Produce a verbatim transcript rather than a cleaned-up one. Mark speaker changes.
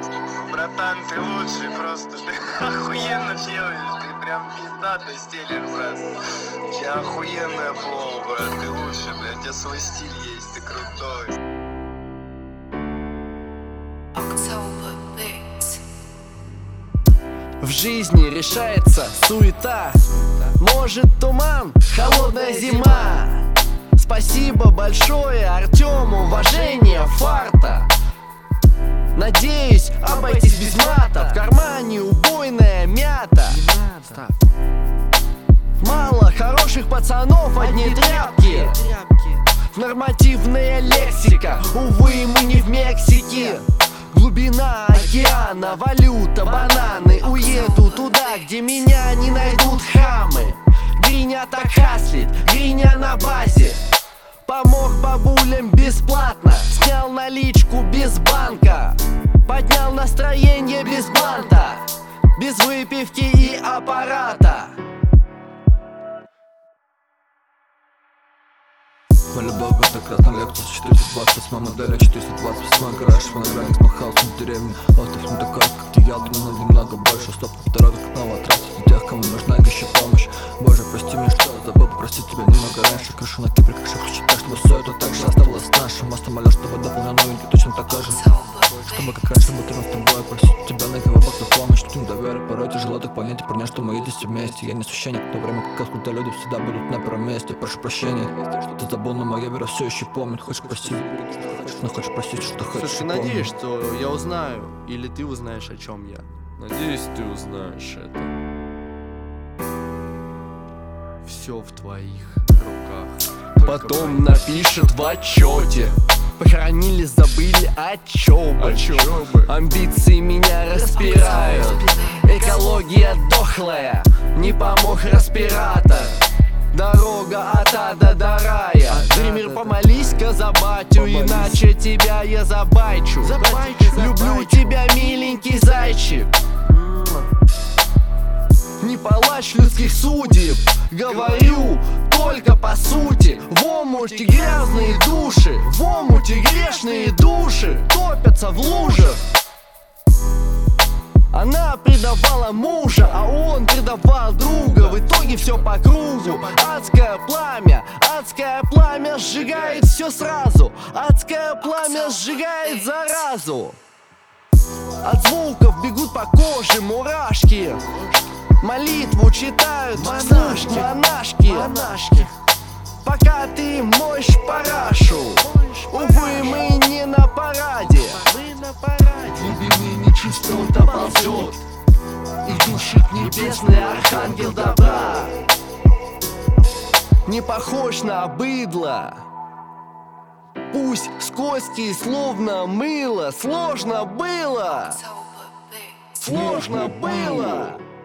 Speaker 1: Братан, ты лучший просто, ты охуенно делаешь, ты прям пиздатый стилер, брат. У тебя охуенная флоу, брат, ты лучший, блядь, у тебя свой стиль есть, ты крутой.
Speaker 2: В жизни решается суета, может туман, холодная зима. Спасибо большое Артему, уважение, фарта. Надеюсь обойтись без мата, в кармане убойная мята. Мало хороших пацанов, одни тряпки. Нормативная лексика, увы, мы не в Мексике. Глубина океана, валюта, бананы. Уеду туда, где меня не найдут хамы. Гриня так хаслит, гриня на базе. Помог бабулям бесплатно, снял наличку без банка. Поднял настроение без банта, без выпивки и аппарата.
Speaker 3: Полюбал как так раз на лекцию четыреста двадцать с моделью четыреста двадцать восемь гараж, фонограммик, смахал в деревне. Остров не такой, как ты, Ялта, но немного больше. Стоп, дорога снова тратить на тех, кому нужна еще помощь. Боже, прости меня, что забыл попросить тебя немного раньше. Крышу на Кипре, как шахчи, так чтобы все это так же оставалось нашим. Мостом молю, чтобы дополнил новенький, точно такой же. Чтобы как раньше быть рядом с тобой, просить тебя на кого бог помощь. Ты не доверие, порой тяжело так понять и понять, что мы едем вместе. Я не священник, в то время как когда люди всегда будут на первом месте. Прошу прощения, что ты забыл, но моя вера все еще помнит. Хочешь простить, но хочешь простить, что хочешь.
Speaker 2: Слушай, надеюсь, что я узнаю, или ты узнаешь, о чем я.
Speaker 4: Надеюсь, ты узнаешь это.
Speaker 2: Все в твоих руках.
Speaker 4: Потом
Speaker 2: напишет в отчете. Похоронили, забыли о чём
Speaker 4: О чём бы?
Speaker 2: Амбиции меня распирают. Экология дохлая, не помог респиратор. Дорога от ада до рая. Дример, помолись-ка за батю, иначе тебя я забайчу. Люблю тебя, миленький зайчик. Не палач людских судеб, говорю только по сути. В омуте грязные души, в омуте грешные души топятся в лужах. Она предавала мужа, а он предавал друга. В итоге все по кругу. Адское пламя, адское пламя сжигает все сразу. Адское пламя сжигает заразу. От звуков бегут по коже мурашки. Молитву читают монашки, монашки, монашки. Пока ты моешь парашу, увы, мы не на параде. Глубины нечистота ползет, и душит небесный архангел добра. Не похож на быдло, пусть скользкий, словно мыло. Сложно было, сложно было.